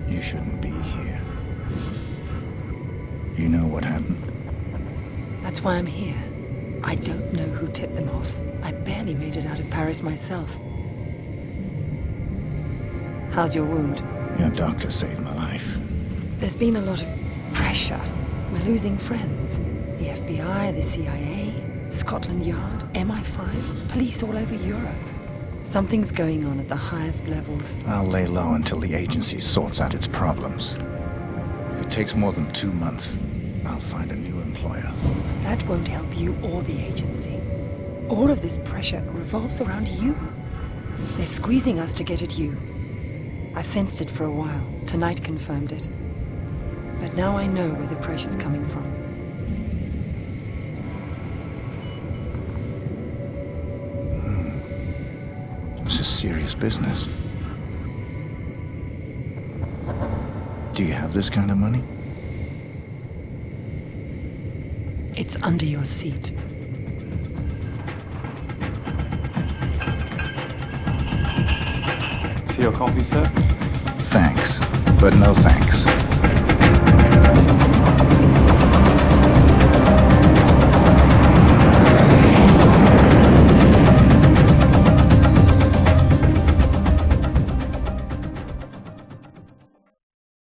You shouldn't be here. You know what happened? That's why I'm here. I don't know who tipped them off. I barely made it out of Paris myself. How's your wound? Your doctor saved my life. There's been a lot of pressure. We're losing friends. The FBI, the CIA, Scotland Yard, MI5, police all over Europe. Something's going on at the highest levels. I'll lay low until the agency sorts out its problems. If it takes more than 2 months, I'll find a new employer. That won't help you or the agency. All of this pressure revolves around you. They're squeezing us to get at you. I've sensed it for a while. Tonight confirmed it. But now I know where the pressure's coming from. This is serious business. Do you have this kind of money? It's under your seat. See your coffee, sir? Thanks, but no thanks.